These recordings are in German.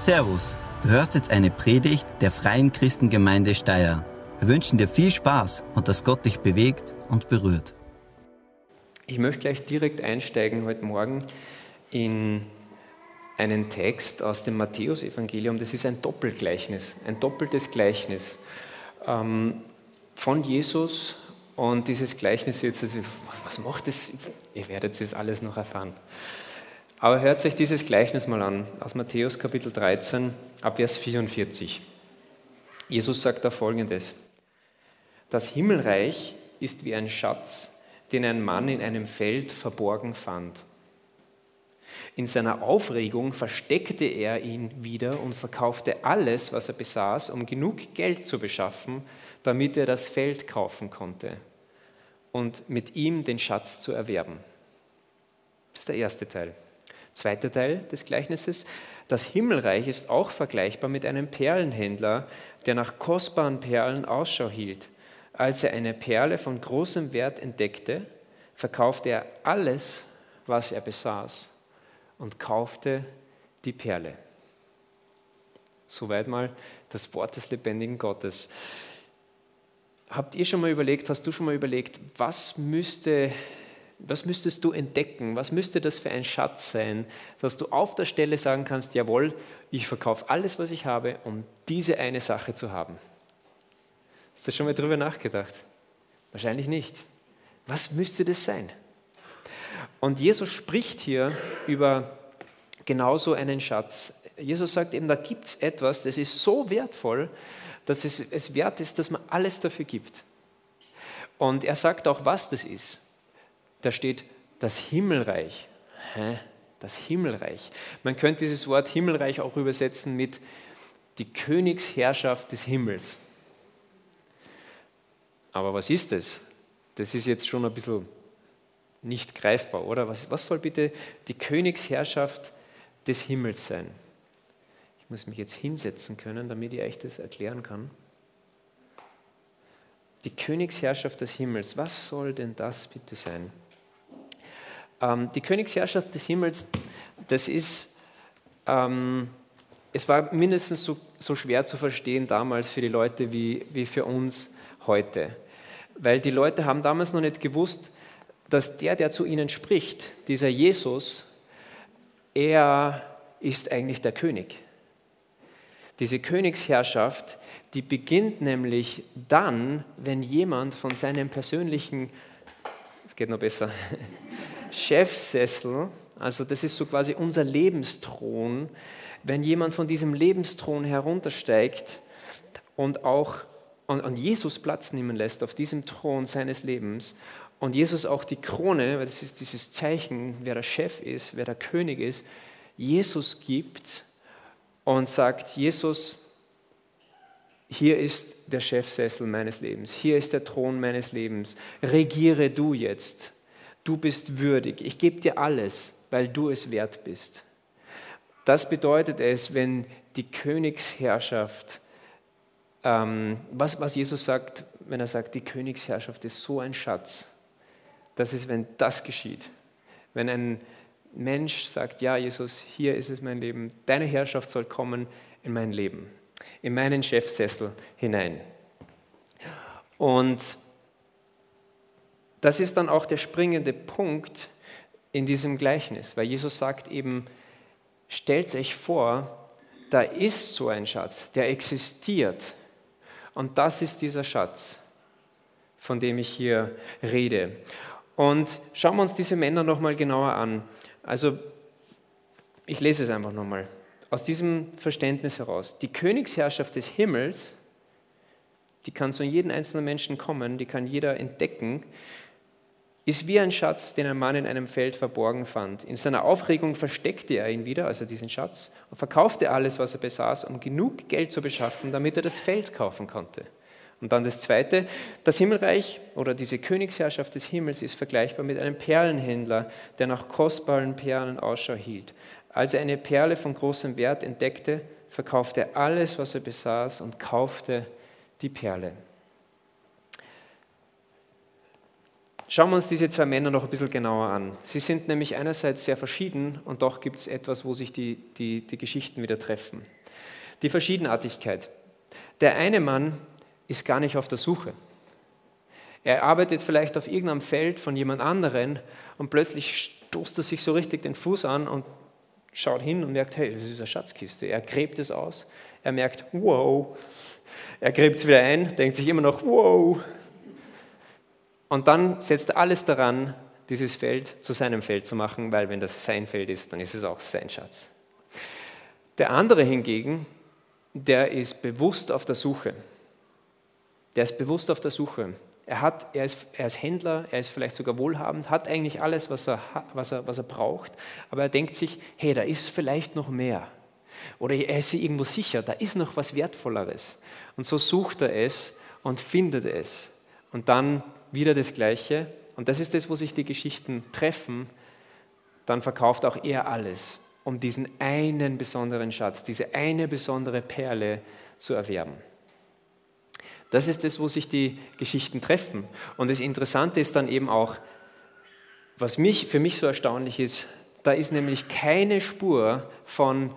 Servus, du hörst jetzt eine Predigt der Freien Christengemeinde Steyr. Wir wünschen dir viel Spaß und dass Gott dich bewegt und berührt. Ich möchte gleich direkt einsteigen heute Morgen in einen Text aus dem Matthäus-Evangelium. Das ist ein Doppelgleichnis, ein doppeltes Gleichnis von Jesus. Und dieses Gleichnis jetzt, also, was macht es? Ihr werdet es alles noch erfahren. Aber hört euch dieses Gleichnis mal an, aus Matthäus Kapitel 13, ab Vers 44. Jesus sagt da Folgendes: Das Himmelreich ist wie ein Schatz, den ein Mann in einem Feld verborgen fand. In seiner Aufregung versteckte er ihn wieder und verkaufte alles, was er besaß, um genug Geld zu beschaffen, damit er das Feld kaufen konnte und mit ihm den Schatz zu erwerben. Das ist der erste Teil. Zweiter Teil des Gleichnisses: Das Himmelreich ist auch vergleichbar mit einem Perlenhändler, der nach kostbaren Perlen Ausschau hielt. Als er eine Perle von großem Wert entdeckte, verkaufte er alles, was er besaß, und kaufte die Perle. Soweit mal das Wort des lebendigen Gottes. Hast du schon mal überlegt, was müsstest du entdecken? Was müsste das für ein Schatz sein, dass du auf der Stelle sagen kannst: Jawohl, ich verkaufe alles, was ich habe, um diese eine Sache zu haben? Hast du schon mal drüber nachgedacht? Wahrscheinlich nicht. Was müsste das sein? Und Jesus spricht hier über genauso einen Schatz. Jesus sagt eben, da gibt es etwas, das ist so wertvoll, dass es wert ist, dass man alles dafür gibt. Und er sagt auch, was das ist. Da steht das Himmelreich. Das Himmelreich. Man könnte dieses Wort Himmelreich auch übersetzen mit die Königsherrschaft des Himmels. Aber was ist das? Das ist jetzt schon ein bisschen nicht greifbar, oder? Was soll bitte die Königsherrschaft des Himmels sein? Ich muss mich jetzt hinsetzen können, damit ich euch das erklären kann. Die Königsherrschaft des Himmels, was soll denn das bitte sein? Die Königsherrschaft des Himmels, das ist, es war mindestens so schwer zu verstehen damals für die Leute wie für uns heute. Weil die Leute haben damals noch nicht gewusst, dass der zu ihnen spricht, dieser Jesus, er ist eigentlich der König. Diese Königsherrschaft, die beginnt nämlich dann, wenn jemand von seinem persönlichen, es geht noch besser, Chefsessel, also das ist so quasi unser Lebensthron, wenn jemand von diesem Lebensthron heruntersteigt und auch und Jesus Platz nehmen lässt auf diesem Thron seines Lebens und Jesus auch die Krone, weil das ist dieses Zeichen, wer der Chef ist, wer der König ist, Jesus gibt und sagt: Jesus, hier ist der Chefsessel meines Lebens, hier ist der Thron meines Lebens, regiere du jetzt, du bist würdig, ich gebe dir alles, weil du es wert bist. Das bedeutet es, wenn die Königsherrschaft, was Jesus sagt, wenn er sagt, die Königsherrschaft ist so ein Schatz, das ist, wenn das geschieht. Wenn ein Mensch sagt: Ja, Jesus, hier ist es mein Leben, deine Herrschaft soll kommen in mein Leben, in meinen Chefsessel hinein. Und das ist dann auch der springende Punkt in diesem Gleichnis, weil Jesus sagt eben: Stellt euch vor, da ist so ein Schatz, der existiert. Und das ist dieser Schatz, von dem ich hier rede. Und schauen wir uns diese Männer nochmal genauer an. Also, ich lese es einfach nochmal. Aus diesem Verständnis heraus. Die Königsherrschaft des Himmels, die kann zu jedem einzelnen Menschen kommen, die kann jeder entdecken, ist wie ein Schatz, den ein Mann in einem Feld verborgen fand. In seiner Aufregung versteckte er ihn wieder, also diesen Schatz, und verkaufte alles, was er besaß, um genug Geld zu beschaffen, damit er das Feld kaufen konnte. Und dann das Zweite: Das Himmelreich oder diese Königsherrschaft des Himmels ist vergleichbar mit einem Perlenhändler, der nach kostbaren Perlen Ausschau hielt. Als er eine Perle von großem Wert entdeckte, verkaufte er alles, was er besaß, und kaufte die Perle. Schauen wir uns diese zwei Männer noch ein bisschen genauer an. Sie sind nämlich einerseits sehr verschieden und doch gibt es etwas, wo sich die Geschichten wieder treffen. Die Verschiedenartigkeit. Der eine Mann ist gar nicht auf der Suche. Er arbeitet vielleicht auf irgendeinem Feld von jemand anderen und plötzlich stoßt er sich so richtig den Fuß an und schaut hin und merkt, hey, das ist eine Schatzkiste. Er gräbt es aus, er merkt, wow. Er gräbt es wieder ein, denkt sich immer noch, wow. Und dann setzt er alles daran, dieses Feld zu seinem Feld zu machen, weil wenn das sein Feld ist, dann ist es auch sein Schatz. Der andere hingegen, der ist bewusst auf der Suche. Der ist bewusst auf der Suche. Er ist Händler, er ist vielleicht sogar wohlhabend, hat eigentlich alles, was er braucht, aber er denkt sich, hey, da ist vielleicht noch mehr. Oder er ist sich irgendwo sicher, da ist noch was Wertvolleres. Und so sucht er es und findet es. Und dann wieder das Gleiche. Und das ist das, wo sich die Geschichten treffen. Dann verkauft auch er alles, um diesen einen besonderen Schatz, diese eine besondere Perle zu erwerben. Das ist das, wo sich die Geschichten treffen. Und das Interessante ist dann eben auch, was für mich so erstaunlich ist, da ist nämlich keine Spur von,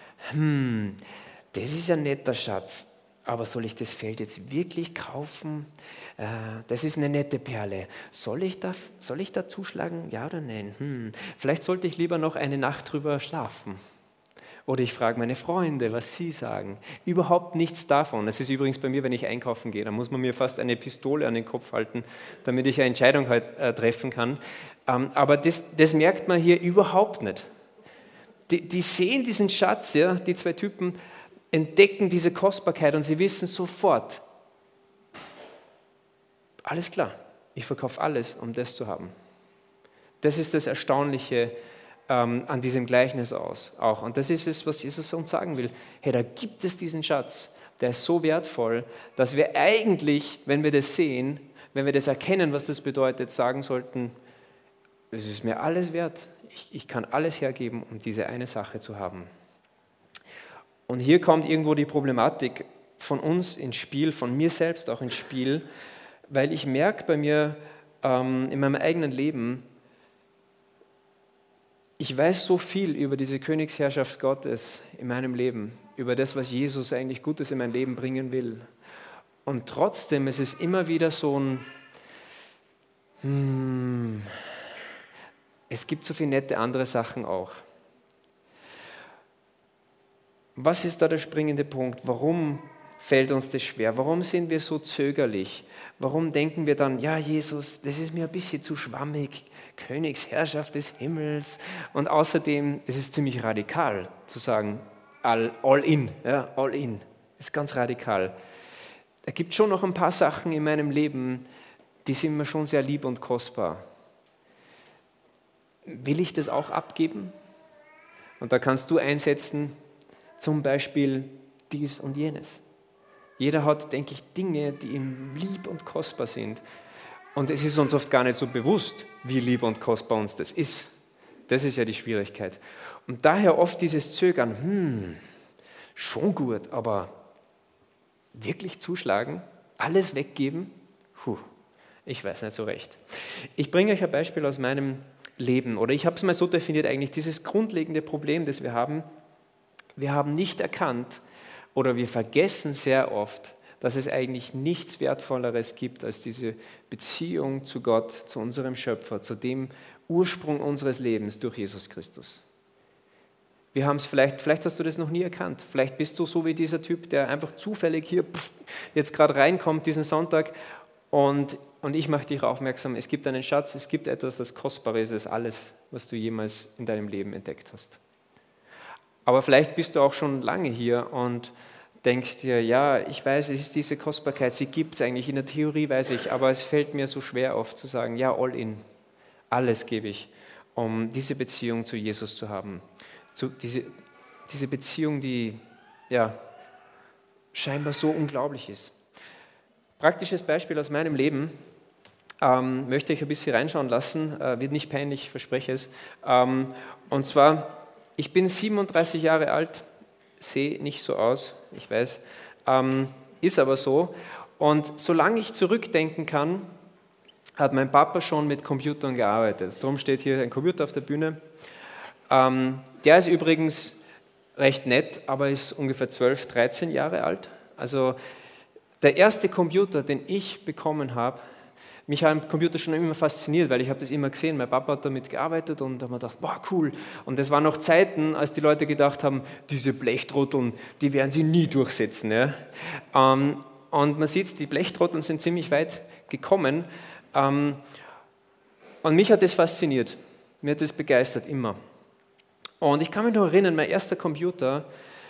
das ist ein netter Schatz, aber soll ich das Feld jetzt wirklich kaufen? Das ist eine nette Perle. Soll ich da zuschlagen? Ja oder nein? Vielleicht sollte ich lieber noch eine Nacht drüber schlafen. Oder ich frage meine Freunde, was sie sagen. Überhaupt nichts davon. Das ist übrigens bei mir, wenn ich einkaufen gehe, da muss man mir fast eine Pistole an den Kopf halten, damit ich eine Entscheidung treffen kann. Aber das merkt man hier überhaupt nicht. Die sehen diesen Schatz, ja, die zwei Typen entdecken diese Kostbarkeit und sie wissen sofort, alles klar, ich verkaufe alles, um das zu haben. Das ist das Erstaunliche an diesem Gleichnis auch. Und das ist es, was Jesus uns sagen will. Hey, da gibt es diesen Schatz, der ist so wertvoll, dass wir eigentlich, wenn wir das sehen, wenn wir das erkennen, was das bedeutet, sagen sollten, es ist mir alles wert. Ich kann alles hergeben, um diese eine Sache zu haben. Und hier kommt irgendwo die Problematik von uns ins Spiel, von mir selbst auch ins Spiel, weil ich merke bei mir in meinem eigenen Leben, ich weiß so viel über diese Königsherrschaft Gottes in meinem Leben, über das, was Jesus eigentlich Gutes in mein Leben bringen will. Und trotzdem ist es immer wieder so es gibt so viele nette andere Sachen auch. Was ist da der springende Punkt? Warum fällt uns das schwer? Warum sind wir so zögerlich? Warum denken wir dann, ja Jesus, das ist mir ein bisschen zu schwammig, Königsherrschaft des Himmels. Und außerdem, es ist ziemlich radikal zu sagen, all in, ja, all in. Das ist ganz radikal. Es gibt schon noch ein paar Sachen in meinem Leben, die sind mir schon sehr lieb und kostbar. Will ich das auch abgeben? Und da kannst du einsetzen, zum Beispiel dies und jenes. Jeder hat, denke ich, Dinge, die ihm lieb und kostbar sind. Und es ist uns oft gar nicht so bewusst, wie lieb und kostbar uns das ist. Das ist ja die Schwierigkeit. Und daher oft dieses Zögern, schon gut, aber wirklich zuschlagen, alles weggeben, ich weiß nicht so recht. Ich bringe euch ein Beispiel aus meinem Leben, oder ich habe es mal so definiert eigentlich, dieses grundlegende Problem, das wir haben nicht erkannt oder wir vergessen sehr oft, dass es eigentlich nichts Wertvolleres gibt als diese Beziehung zu Gott, zu unserem Schöpfer, zu dem Ursprung unseres Lebens durch Jesus Christus. Wir haben es vielleicht hast du das noch nie erkannt, vielleicht bist du so wie dieser Typ, der einfach zufällig hier jetzt gerade reinkommt diesen Sonntag und ich mache dich aufmerksam, es gibt einen Schatz, es gibt etwas, das kostbar ist als alles, was du jemals in deinem Leben entdeckt hast. Aber vielleicht bist du auch schon lange hier und denkst dir, ja, ich weiß, es ist diese Kostbarkeit, sie gibt es eigentlich, in der Theorie weiß ich, aber es fällt mir so schwer oft zu sagen, ja, all in, alles gebe ich, um diese Beziehung zu Jesus zu haben. Diese Beziehung, die ja scheinbar so unglaublich ist. Praktisches Beispiel aus meinem Leben, möchte ich ein bisschen reinschauen lassen, wird nicht peinlich, ich verspreche es. Und zwar, ich bin 37 Jahre alt, sehe nicht so aus, ich weiß, ist aber so. Und solange ich zurückdenken kann, hat mein Papa schon mit Computern gearbeitet. Darum steht hier ein Computer auf der Bühne. Der ist übrigens recht nett, aber ist ungefähr 12, 13 Jahre alt. Also der erste Computer, den ich bekommen habe, mich haben Computer schon immer fasziniert, weil ich habe das immer gesehen. Mein Papa hat damit gearbeitet und da habe mir gedacht, boah, cool. Und das waren noch Zeiten, als die Leute gedacht haben, diese Blechtrotteln, die werden sie nie durchsetzen. Ja? Und man sieht, die Blechtrotteln sind ziemlich weit gekommen. Und mich hat das fasziniert. Mir hat das begeistert, immer. Und ich kann mich noch erinnern, mein erster Computer,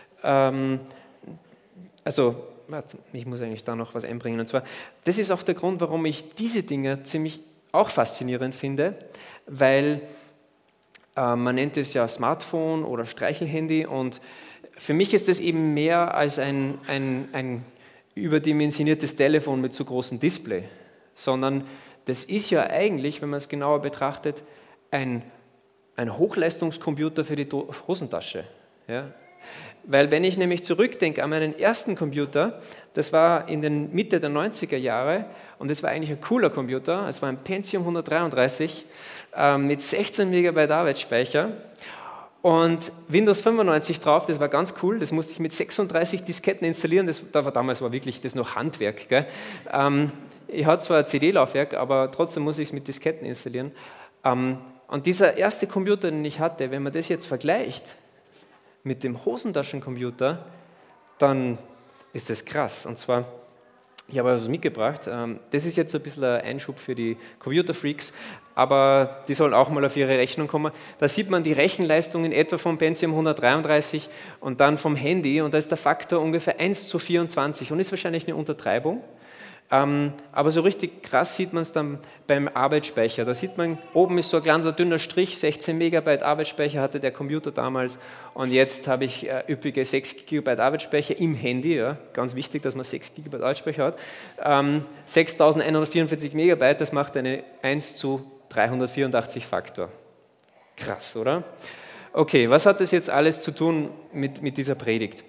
ich muss eigentlich da noch was einbringen. Und zwar, das ist auch der Grund, warum ich diese Dinge ziemlich auch faszinierend finde, weil man nennt es ja Smartphone oder Streichelhandy und für mich ist das eben mehr als ein überdimensioniertes Telefon mit so großem Display, sondern das ist ja eigentlich, wenn man es genauer betrachtet, ein Hochleistungscomputer für die Hosentasche. Ja? Weil wenn ich nämlich zurückdenke an meinen ersten Computer, das war in den Mitte der 90er Jahre und das war eigentlich ein cooler Computer, es war ein Pentium 133 mit 16 MB Arbeitsspeicher und Windows 95 drauf, das war ganz cool, das musste ich mit 36 Disketten installieren, damals war wirklich das noch Handwerk. Gell? Ich hatte zwar ein CD-Laufwerk, aber trotzdem muss ich es mit Disketten installieren. Und dieser erste Computer, den ich hatte, wenn man das jetzt vergleicht mit dem Hosentaschencomputer, dann ist das krass. Und zwar, ich habe was mitgebracht. Das ist jetzt ein bisschen ein Einschub für die Computerfreaks, aber die sollen auch mal auf ihre Rechnung kommen. Da sieht man die Rechenleistung in etwa vom Pentium 133 und dann vom Handy und da ist der Faktor ungefähr 1:24 und ist wahrscheinlich eine Untertreibung. Aber so richtig krass sieht man es dann beim Arbeitsspeicher. Da sieht man, oben ist so ein kleiner dünner Strich, 16 MB Arbeitsspeicher hatte der Computer damals und jetzt habe ich üppige 6 GB Arbeitsspeicher im Handy. Ja. Ganz wichtig, dass man 6 GB Arbeitsspeicher hat. 6144 MB, das macht eine 1:384 Faktor. Krass, oder? Okay, was hat das jetzt alles zu tun mit dieser Predigt?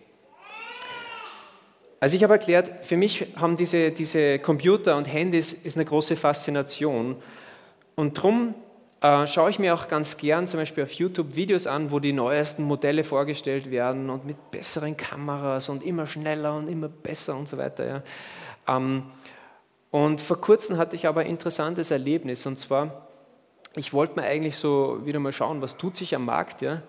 Also ich habe erklärt, für mich haben diese Computer und Handys ist eine große Faszination und darum schaue ich mir auch ganz gern zum Beispiel auf YouTube Videos an, wo die neuesten Modelle vorgestellt werden und mit besseren Kameras und immer schneller und immer besser und so weiter. Ja. Und vor kurzem hatte ich aber ein interessantes Erlebnis und zwar, ich wollte mir eigentlich so wieder mal schauen, was tut sich am Markt, ja.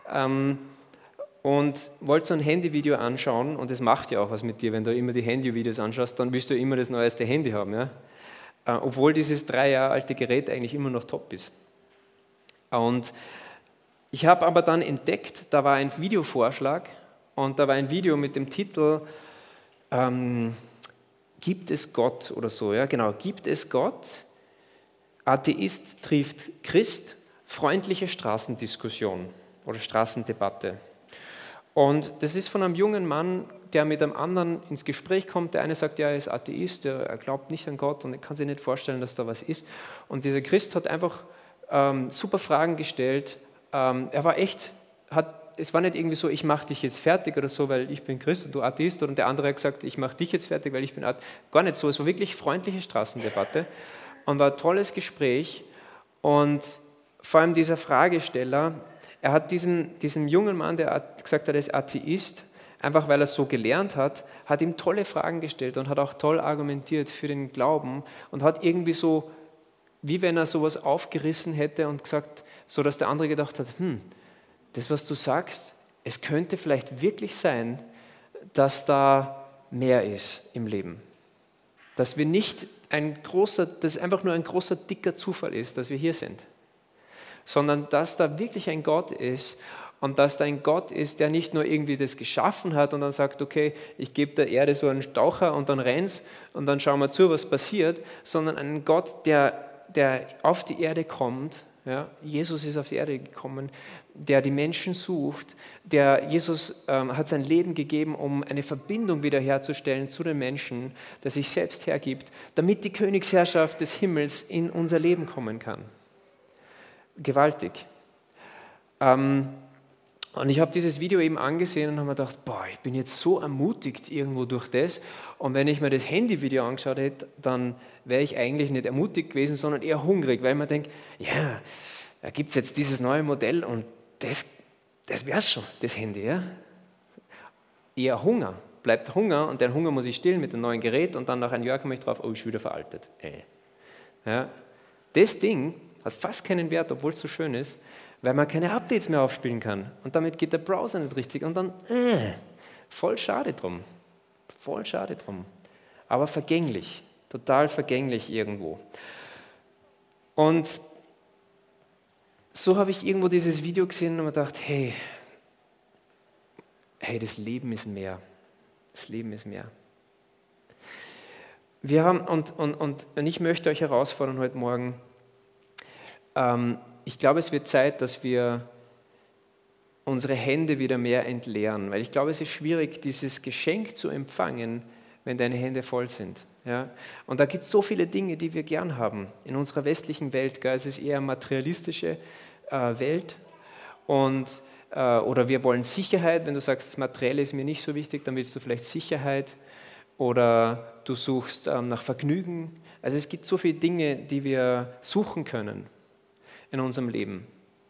Und wollte so ein Handyvideo anschauen und das macht ja auch was mit dir, wenn du immer die Handyvideos anschaust, dann willst du immer das neueste Handy haben, ja? Obwohl dieses 3 Jahre alte Gerät eigentlich immer noch top ist. Und ich habe aber dann entdeckt, da war ein Videovorschlag und da war ein Video mit dem Titel Gibt es Gott oder so, ja genau, gibt es Gott? Atheist trifft Christ, freundliche Straßendiskussion oder Straßendebatte. Und das ist von einem jungen Mann, der mit einem anderen ins Gespräch kommt. Der eine sagt, ja, er ist Atheist, er glaubt nicht an Gott und er kann sich nicht vorstellen, dass da was ist. Und dieser Christ hat einfach super Fragen gestellt. Er war echt, es war nicht irgendwie so, ich mache dich jetzt fertig oder so, weil ich bin Christ und du Atheist. Und der andere hat gesagt, ich mache dich jetzt fertig, weil ich bin Atheist. Gar nicht so, es war wirklich freundliche Straßendebatte und war ein tolles Gespräch. Und vor allem dieser Fragesteller, er hat diesem jungen Mann, der gesagt hat, er ist Atheist, einfach weil er es so gelernt hat ihm tolle Fragen gestellt und hat auch toll argumentiert für den Glauben und hat irgendwie so, wie wenn er sowas aufgerissen hätte und gesagt, so dass der andere gedacht hat, das, was du sagst, es könnte vielleicht wirklich sein, dass da mehr ist im Leben. Dass wir nicht dass es einfach nur ein großer, dicker Zufall ist, dass wir hier sind. Sondern dass da wirklich ein Gott ist und dass da ein Gott ist, der nicht nur irgendwie das geschaffen hat und dann sagt, okay, ich gebe der Erde so einen Taucher und dann rennt's und dann schauen wir zu, was passiert, sondern ein Gott, der auf die Erde kommt, ja, Jesus ist auf die Erde gekommen, der die Menschen sucht, Jesus hat sein Leben gegeben, um eine Verbindung wiederherzustellen zu den Menschen, der sich selbst hergibt, damit die Königsherrschaft des Himmels in unser Leben kommen kann. Gewaltig. Und ich habe dieses Video eben angesehen und habe mir gedacht, boah, ich bin jetzt so ermutigt irgendwo durch das. Und wenn ich mir das Handyvideo angeschaut hätte, dann wäre ich eigentlich nicht ermutigt gewesen, sondern eher hungrig, weil ich mir denke, ja, da gibt es jetzt dieses neue Modell und das wäre es schon, das Handy. Ja? Eher Hunger, bleibt Hunger und den Hunger muss ich stillen mit dem neuen Gerät und dann nach einem Jahr komme ich drauf, oh, ist wieder veraltet. Ja? Das Ding hat fast keinen Wert, obwohl es so schön ist, weil man keine Updates mehr aufspielen kann. Und damit geht der Browser nicht richtig. Und dann, voll schade drum. Voll schade drum. Aber vergänglich. Total vergänglich irgendwo. Und so habe ich irgendwo dieses Video gesehen und mir gedacht, hey, das Leben ist mehr. Das Leben ist mehr. Wir haben, und ich möchte euch herausfordern heute Morgen, ich glaube, es wird Zeit, dass wir unsere Hände wieder mehr entleeren, weil ich glaube, es ist schwierig, dieses Geschenk zu empfangen, wenn deine Hände voll sind. Ja? Und da gibt es so viele Dinge, die wir gern haben. In unserer westlichen Welt, es ist eher eine materialistische Welt oder wir wollen Sicherheit. Wenn du sagst, das Materielle ist mir nicht so wichtig, dann willst du vielleicht Sicherheit oder du suchst nach Vergnügen. Also es gibt so viele Dinge, die wir suchen können in unserem Leben.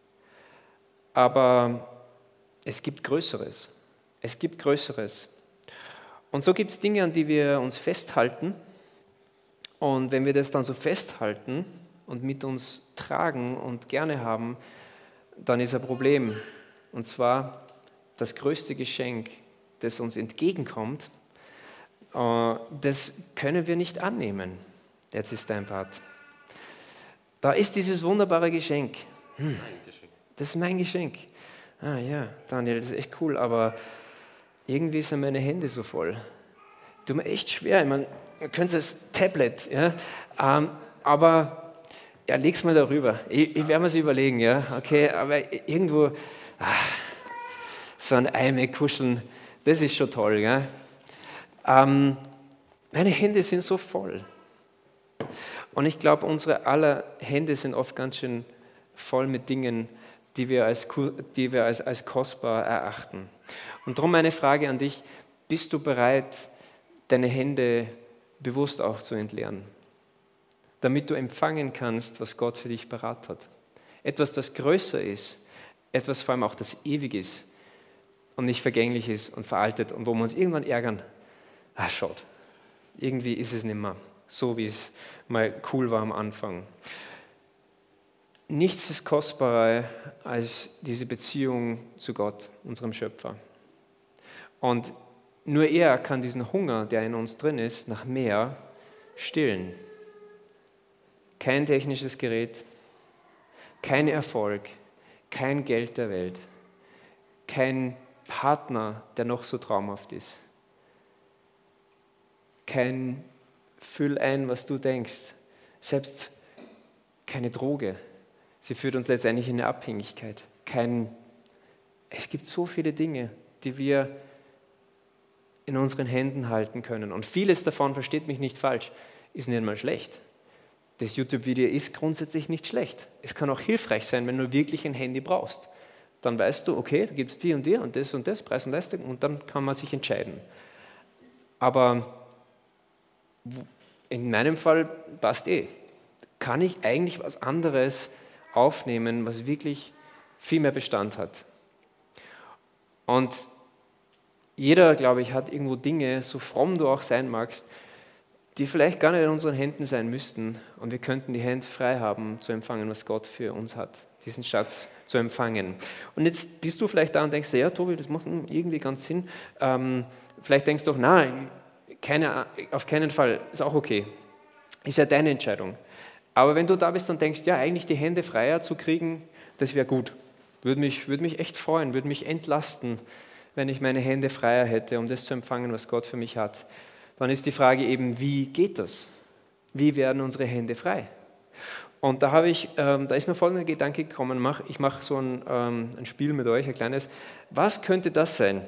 Aber es gibt Größeres. Es gibt Größeres. Und so gibt es Dinge, an die wir uns festhalten. Und wenn wir das dann so festhalten und mit uns tragen und gerne haben, dann ist ein Problem. Und zwar das größte Geschenk, das uns entgegenkommt, das können wir nicht annehmen. Jetzt ist dein Part. Da ist dieses wunderbare Geschenk. Das ist mein Geschenk. Ah ja, Daniel, das ist echt cool, aber irgendwie sind meine Hände so voll. Tut mir echt schwer. Ich meine, man könnte es Tablet, ja, aber ja, leg's mal darüber. Ich werde mir es überlegen, ja, okay, aber irgendwo so ein iMac kuscheln, das ist schon toll, ja. Meine Hände sind so voll. Und ich glaube, unsere aller Hände sind oft ganz schön voll mit Dingen, die wir als kostbar erachten. Und darum meine Frage an dich, bist du bereit, deine Hände bewusst auch zu entleeren, damit du empfangen kannst, was Gott für dich parat hat? Etwas, das größer ist, etwas vor allem auch, das ewig ist und nicht vergänglich ist und veraltet und wo wir uns irgendwann ärgern, schaut, irgendwie ist es nicht mehr so, wie es mal cool war am Anfang. Nichts ist kostbarer als diese Beziehung zu Gott, unserem Schöpfer. Und nur er kann diesen Hunger, der in uns drin ist, nach mehr stillen. Kein technisches Gerät, kein Erfolg, kein Geld der Welt, kein Partner, der noch so traumhaft ist, kein Füll ein, was du denkst, selbst keine Droge. Sie führt uns letztendlich in eine Abhängigkeit. Es gibt so viele Dinge, die wir in unseren Händen halten können. Und vieles davon, versteht mich nicht falsch, ist nicht mal schlecht. Das YouTube-Video ist grundsätzlich nicht schlecht. Es kann auch hilfreich sein, wenn du wirklich ein Handy brauchst. Dann weißt du, okay, da gibt es die und das, Preis und Leistung, und dann kann man sich entscheiden. Aber in meinem Fall passt kann ich eigentlich was anderes aufnehmen, was wirklich viel mehr Bestand hat. Und jeder, glaube ich, hat irgendwo Dinge, so fromm du auch sein magst, die vielleicht gar nicht in unseren Händen sein müssten. Und wir könnten die Hände frei haben, zu empfangen, was Gott für uns hat, diesen Schatz zu empfangen. Und jetzt bist du vielleicht da und denkst, ja, Tobi, das macht irgendwie ganz Sinn. Vielleicht denkst du auch, nein, auf keinen Fall, ist auch okay. Ist ja deine Entscheidung. Aber wenn du da bist und denkst, ja, eigentlich die Hände freier zu kriegen, das wäre gut. Würde mich echt freuen, würde mich entlasten, wenn ich meine Hände freier hätte, um das zu empfangen, was Gott für mich hat. Dann ist die Frage eben, wie geht das? Wie werden unsere Hände frei? Und da ist mir folgender Gedanke gekommen, ich mache so ein Spiel mit euch, ein kleines. Was könnte das sein?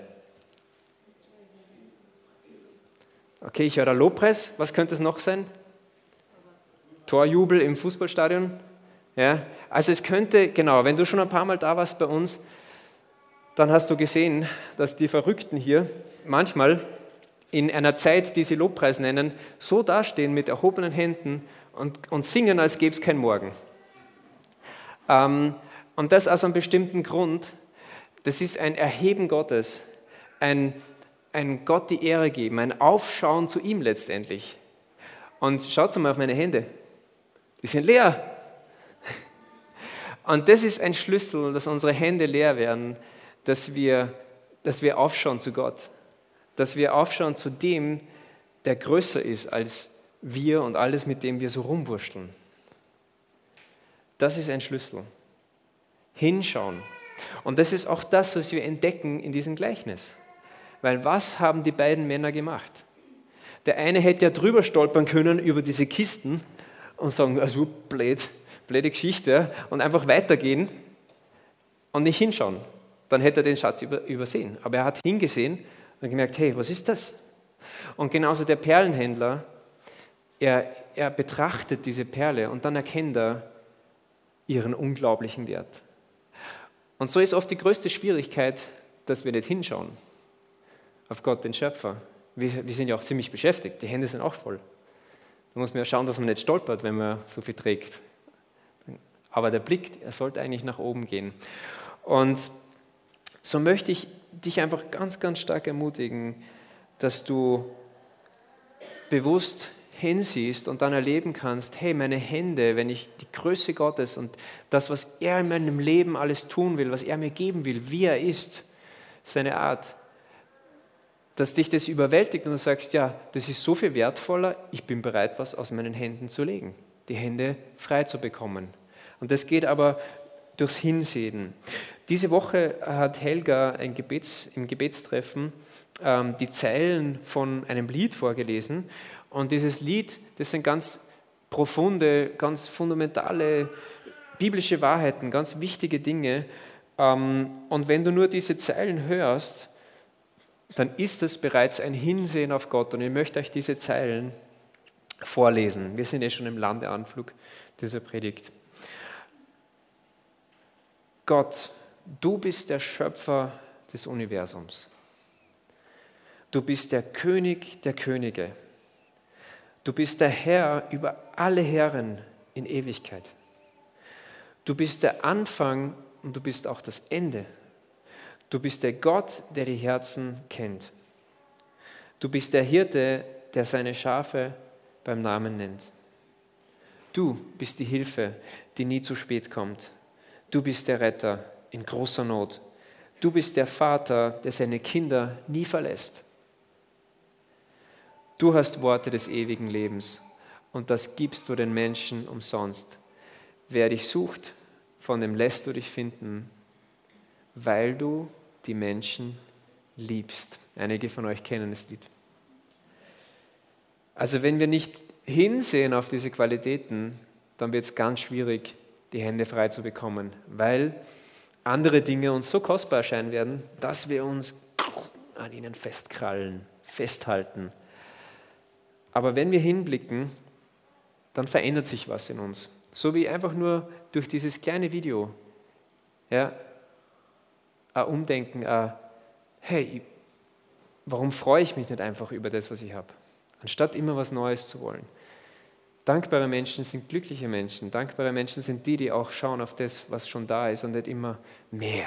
Okay, ich höre da Lobpreis. Was könnte es noch sein? Torjubel im Fußballstadion. Ja, also es könnte, genau, wenn du schon ein paar Mal da warst bei uns, dann hast du gesehen, dass die Verrückten hier manchmal in einer Zeit, die sie Lobpreis nennen, so dastehen mit erhobenen Händen und singen, als gäbe es kein Morgen. Und das aus einem bestimmten Grund. Das ist ein Erheben Gottes, ein Gott die Ehre geben, ein Aufschauen zu ihm letztendlich. Und schaut mal auf meine Hände, die sind leer. Und das ist ein Schlüssel, dass unsere Hände leer werden, dass wir aufschauen zu Gott, dass wir aufschauen zu dem, der größer ist als wir und alles, mit dem wir so rumwursteln. Das ist ein Schlüssel. Hinschauen. Und das ist auch das, was wir entdecken in diesem Gleichnis. Weil was haben die beiden Männer gemacht? Der eine hätte ja drüber stolpern können über diese Kisten und sagen, also blöde Geschichte, und einfach weitergehen und nicht hinschauen. Dann hätte er den Schatz übersehen. Aber er hat hingesehen und gemerkt, hey, was ist das? Und genauso der Perlenhändler, er betrachtet diese Perle und dann erkennt er ihren unglaublichen Wert. Und so ist oft die größte Schwierigkeit, dass wir nicht hinschauen auf Gott, den Schöpfer. Wir sind ja auch ziemlich beschäftigt, die Hände sind auch voll. Da muss man ja schauen, dass man nicht stolpert, wenn man so viel trägt. Aber der Blick, er sollte eigentlich nach oben gehen. Und so möchte ich dich einfach ganz, ganz stark ermutigen, dass du bewusst hinsiehst und dann erleben kannst, hey, meine Hände, wenn ich die Größe Gottes und das, was er in meinem Leben alles tun will, was er mir geben will, wie er ist, seine Art, dass dich das überwältigt und du sagst, ja, das ist so viel wertvoller, ich bin bereit, was aus meinen Händen zu legen, die Hände frei zu bekommen. Und das geht aber durchs Hinsehen. Diese Woche hat Helga im Gebetstreffen die Zeilen von einem Lied vorgelesen. Und dieses Lied, das sind ganz profunde, ganz fundamentale biblische Wahrheiten, ganz wichtige Dinge. Und wenn du nur diese Zeilen hörst, dann ist es bereits ein Hinsehen auf Gott. Und ich möchte euch diese Zeilen vorlesen. Wir sind schon im Landeanflug dieser Predigt. Gott, du bist der Schöpfer des Universums. Du bist der König der Könige. Du bist der Herr über alle Herren in Ewigkeit. Du bist der Anfang und du bist auch das Ende. Du bist der Gott, der die Herzen kennt. Du bist der Hirte, der seine Schafe beim Namen nennt. Du bist die Hilfe, die nie zu spät kommt. Du bist der Retter in großer Not. Du bist der Vater, der seine Kinder nie verlässt. Du hast Worte des ewigen Lebens und das gibst du den Menschen umsonst. Wer dich sucht, von dem lässt du dich finden, weil du die Menschen liebst. Einige von euch kennen das Lied. Also wenn wir nicht hinsehen auf diese Qualitäten, dann wird es ganz schwierig, die Hände frei zu bekommen, weil andere Dinge uns so kostbar erscheinen werden, dass wir uns an ihnen festkrallen, festhalten. Aber wenn wir hinblicken, dann verändert sich was in uns. So wie einfach nur durch dieses kleine Video. Ja, ein Umdenken, hey, warum freue ich mich nicht einfach über das, was ich habe? Anstatt immer was Neues zu wollen. Dankbare Menschen sind glückliche Menschen. Dankbare Menschen sind die, die auch schauen auf das, was schon da ist und nicht immer mehr.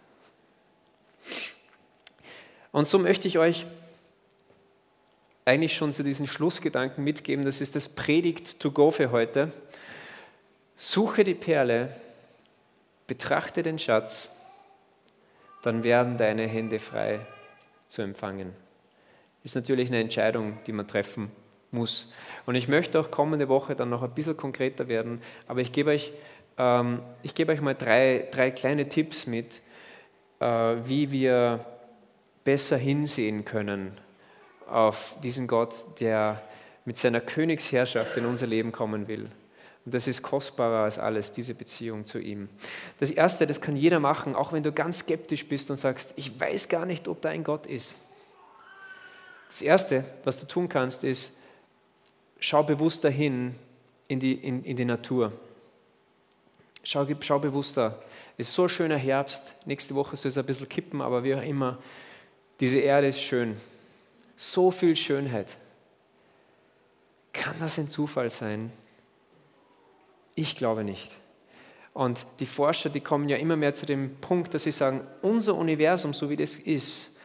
Und so möchte ich euch eigentlich schon zu diesen Schlussgedanken mitgeben. Das ist das Predigt to go für heute. Suche die Perle, betrachte den Schatz, dann werden deine Hände frei zu empfangen. Ist natürlich eine Entscheidung, die man treffen muss. Und ich möchte auch kommende Woche dann noch ein bisschen konkreter werden, aber ich gebe euch mal drei kleine Tipps mit, wie wir besser hinsehen können auf diesen Gott, der mit seiner Königsherrschaft in unser Leben kommen will. Und das ist kostbarer als alles, diese Beziehung zu ihm. Das Erste, das kann jeder machen, auch wenn du ganz skeptisch bist und sagst, ich weiß gar nicht, ob da ein Gott ist. Das Erste, was du tun kannst, ist, schau bewusst dahin in die Natur. Schau bewusst da. Es ist so ein schöner Herbst. Nächste Woche soll es ein bisschen kippen, aber wie auch immer. Diese Erde ist schön. So viel Schönheit. Kann das ein Zufall sein? Ich glaube nicht. Und die Forscher, die kommen ja immer mehr zu dem Punkt, dass sie sagen, unser Universum, so wie das ist,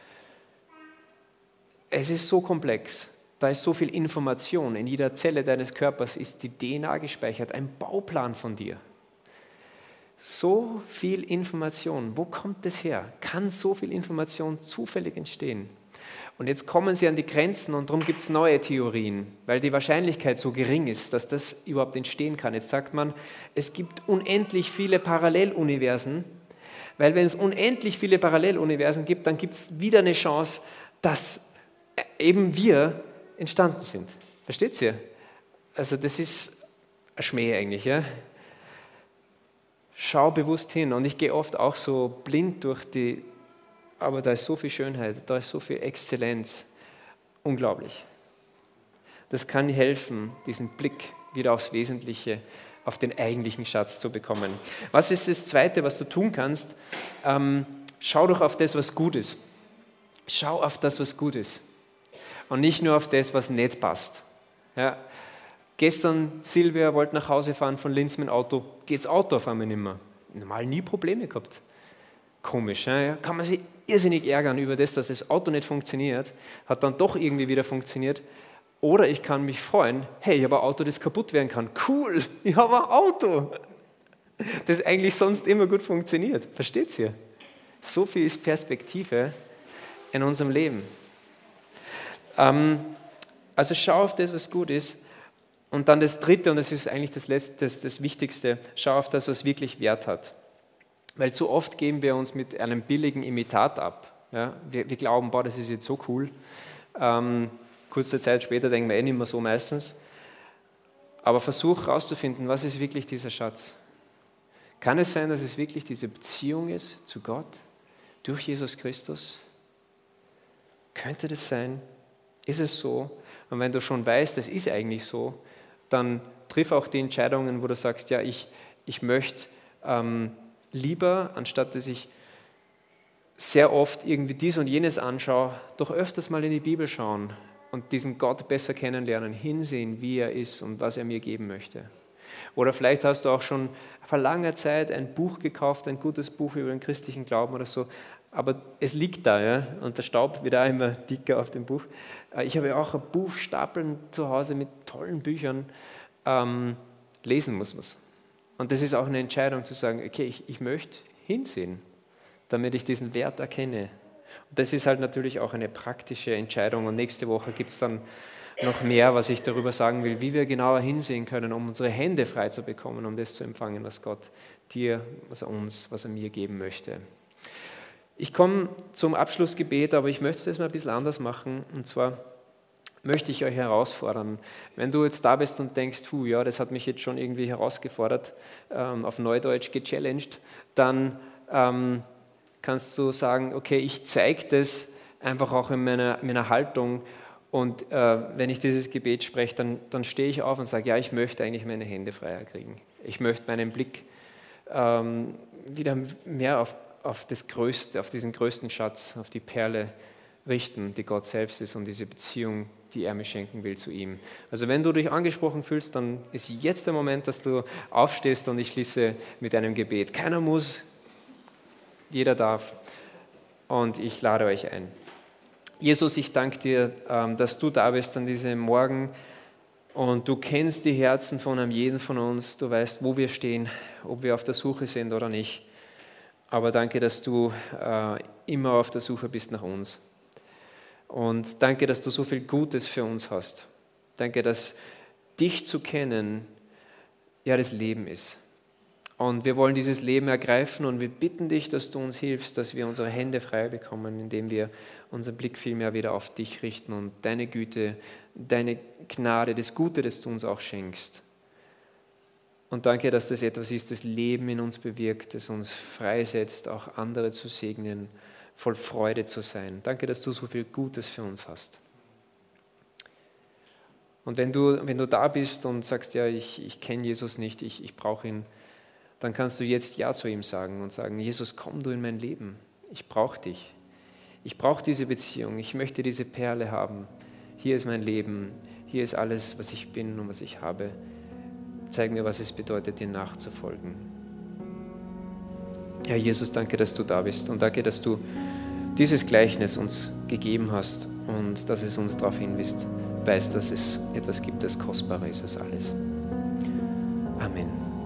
es ist so komplex. Da ist so viel Information. In jeder Zelle deines Körpers ist die DNA gespeichert, ein Bauplan von dir. So viel Information. Wo kommt das her? Kann so viel Information zufällig entstehen? Und jetzt kommen sie an die Grenzen und darum gibt es neue Theorien, weil die Wahrscheinlichkeit so gering ist, dass das überhaupt entstehen kann. Jetzt sagt man, es gibt unendlich viele Paralleluniversen, weil wenn es unendlich viele Paralleluniversen gibt, dann gibt es wieder eine Chance, dass eben wir entstanden sind. Versteht ihr? Also das ist ein Schmäh eigentlich. Ja? Schau bewusst hin und ich gehe oft auch so blind durch die, aber da ist so viel Schönheit, da ist so viel Exzellenz. Unglaublich. Das kann helfen, diesen Blick wieder aufs Wesentliche, auf den eigentlichen Schatz zu bekommen. Was ist das Zweite, was du tun kannst? Schau doch auf das, was gut ist. Schau auf das, was gut ist. Und nicht nur auf das, was nicht passt. Ja. Gestern, Silvia wollte nach Hause fahren von Linz mit dem Auto, geht das Auto auf einmal nicht mehr. Normal nie Probleme gehabt. Komisch, ja? Kann man sich irrsinnig ärgern über das, dass das Auto nicht funktioniert, hat dann doch irgendwie wieder funktioniert. Oder ich kann mich freuen, hey, ich habe ein Auto, das kaputt werden kann. Cool, ich habe ein Auto, das eigentlich sonst immer gut funktioniert. Versteht ihr? So viel ist Perspektive in unserem Leben. Also schau auf das, was gut ist. Und dann das Dritte, und das ist eigentlich das Wichtigste, schau auf das, was wirklich Wert hat. Weil zu oft geben wir uns mit einem billigen Imitat ab. Ja? Wir glauben, boah, das ist jetzt so cool. Kurze Zeit später denken wir nicht mehr so meistens. Aber versuch herauszufinden, was ist wirklich dieser Schatz. Kann es sein, dass es wirklich diese Beziehung ist zu Gott durch Jesus Christus? Könnte das sein? Ist es so? Und wenn du schon weißt, das ist eigentlich so, dann triff auch die Entscheidungen, wo du sagst, ja, ich möchte lieber, anstatt dass ich sehr oft irgendwie dies und jenes anschaue, doch öfters mal in die Bibel schauen und diesen Gott besser kennenlernen, hinsehen, wie er ist und was er mir geben möchte. Oder vielleicht hast du auch schon vor langer Zeit ein Buch gekauft, ein gutes Buch über den christlichen Glauben oder so, aber es liegt da, ja, und der Staub wird auch immer dicker auf dem Buch. Ich habe ja auch ein Buchstapeln zu Hause mit tollen Büchern. Lesen muss man es. Und das ist auch eine Entscheidung zu sagen, okay, ich möchte hinsehen, damit ich diesen Wert erkenne. Und das ist halt natürlich auch eine praktische Entscheidung. Und nächste Woche gibt es dann noch mehr, was ich darüber sagen will, wie wir genauer hinsehen können, um unsere Hände frei zu bekommen, um das zu empfangen, was Gott dir, was er uns, was er mir geben möchte. Ich komme zum Abschlussgebet, aber ich möchte es mal ein bisschen anders machen. Und zwar möchte ich euch herausfordern. Wenn du jetzt da bist und denkst, ja, das hat mich jetzt schon irgendwie herausgefordert, auf Neudeutsch gechallenged, dann kannst du sagen, okay, ich zeige das einfach auch in meiner Haltung. Und wenn ich dieses Gebet spreche, dann stehe ich auf und sage, ja, ich möchte eigentlich meine Hände freier kriegen. Ich möchte meinen Blick wieder mehr auf das Größte, auf diesen größten Schatz, auf die Perle richten, die Gott selbst ist und diese Beziehung, die er mir schenken will zu ihm. Also wenn du dich angesprochen fühlst, dann ist jetzt der Moment, dass du aufstehst und ich schließe mit einem Gebet. Keiner muss, jeder darf und ich lade euch ein. Jesus, ich danke dir, dass du da bist an diesem Morgen und du kennst die Herzen von jedem von uns. Du weißt, wo wir stehen, ob wir auf der Suche sind oder nicht. Aber danke, dass du immer auf der Suche bist nach uns. Und danke, dass du so viel Gutes für uns hast. Danke, dass dich zu kennen ja das Leben ist. Und wir wollen dieses Leben ergreifen und wir bitten dich, dass du uns hilfst, dass wir unsere Hände frei bekommen, indem wir unseren Blick vielmehr wieder auf dich richten und deine Güte, deine Gnade, das Gute, das du uns auch schenkst. Und danke, dass das etwas ist, das Leben in uns bewirkt, das uns freisetzt, auch andere zu segnen, voll Freude zu sein. Danke, dass du so viel Gutes für uns hast. Und wenn du da bist und sagst, ja, ich kenne Jesus nicht, ich brauche ihn, dann kannst du jetzt Ja zu ihm sagen und sagen, Jesus, komm du in mein Leben. Ich brauche dich. Ich brauche diese Beziehung. Ich möchte diese Perle haben. Hier ist mein Leben. Hier ist alles, was ich bin und was ich habe. Zeig mir, was es bedeutet, dir nachzufolgen. Herr Jesus, danke, dass du da bist und danke, dass du dieses Gleichnis uns gegeben hast und dass es uns darauf hinweist, dass es etwas gibt, das kostbarer ist als alles. Amen.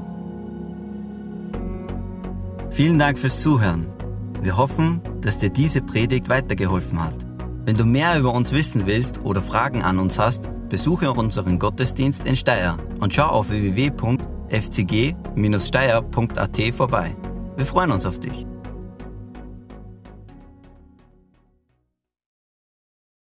Vielen Dank fürs Zuhören. Wir hoffen, dass dir diese Predigt weitergeholfen hat. Wenn du mehr über uns wissen willst oder Fragen an uns hast, besuche unseren Gottesdienst in Steyr und schau auf www.fcg-steyr.at vorbei. Wir freuen uns auf dich.